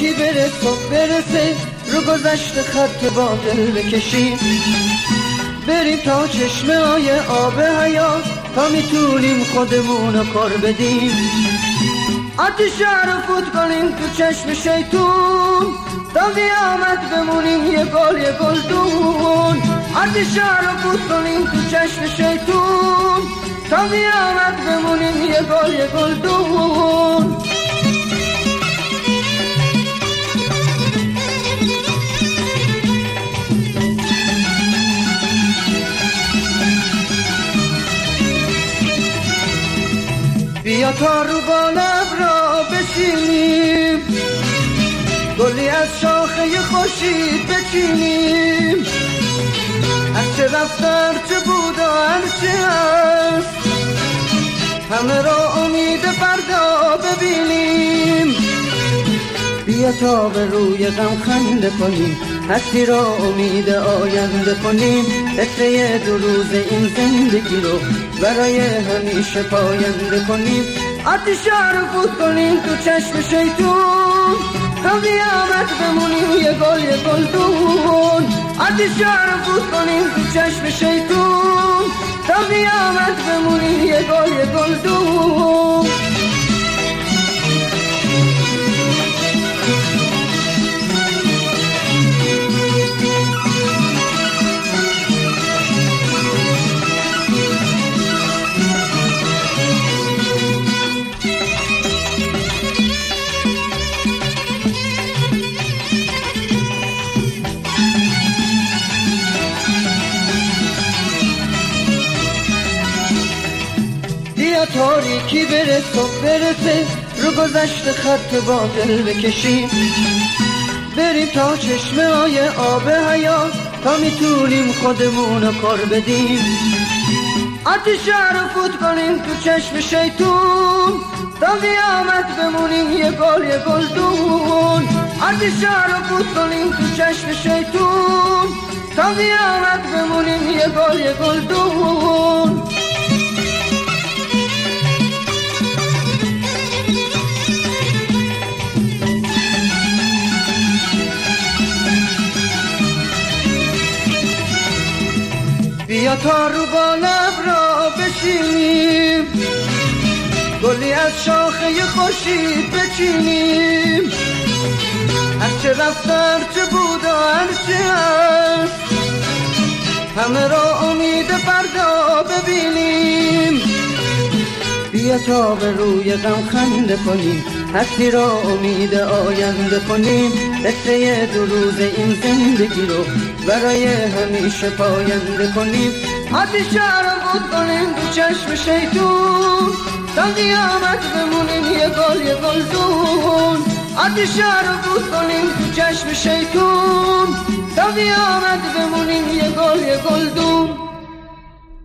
تاریکی بره صبح برسه، رو گذشت خط باطل بکشیم، بریم تا چشمه های آب حیات، تا میتونیم خودمونو کار بدیم. آتیش رو فوت کنیم تو چشم شیطون، تا قیامت بمونیم یه گلدون. آتیش رو فوت کنیم تو چشم شیطون، تا قیامت بمونیم یه گلدون. بیا تا رو بالم را بشینیم، گلی از شاخه خورشید بچینیم، هرچه رفتر چه بود و هرچه هست، همه را امید فردا ببینیم. بیا تا به روی غم خنده کنیم، هستی را امید آینده کنیم، قطره 2 روز این زندگی رو برای همیشه پاینده کنیم. آتیش رو فوت کنیم تو چشم شیطون، تا قیامت بمونیم یه گلدون. آتیش رو فوت کنیم تو چشم شیطون، تا قیامت بمونیم یه گلدون. بیا تاریکی بره صبح برسه، رو گذشت خط باطل بکشیم، بریم تا چشمه های آب حیات، تا میتونیم خودمونو کار بدیم. آتیش رو فوت کنیم تو چشم شیطون، تا قیامت بمونیم یه گلدون. آتیش رو فوت کنیم تو چشم شیطون، تا قیامت بمونیم یه گلدون. بیا تا رو بالم را بشینیم، گلی از شاخه خورشید بچینیم، هرچه رفتر چه بود و هرچه هست، همه را امید فردا ببینیم. بیا تا به روی غم خنده کنیم، هستی را امید آینده کنیم، قطره 2 روز این زندگی رو برای همیشه پاینده کنیم. آتیش رو فوت کنیم تو چشم شیطون، تا قیامت بمونیم یه گلدون. آتیش رو فوت کنیم تو چشم شیطون، تا قیامت بمونیم یه گلدون.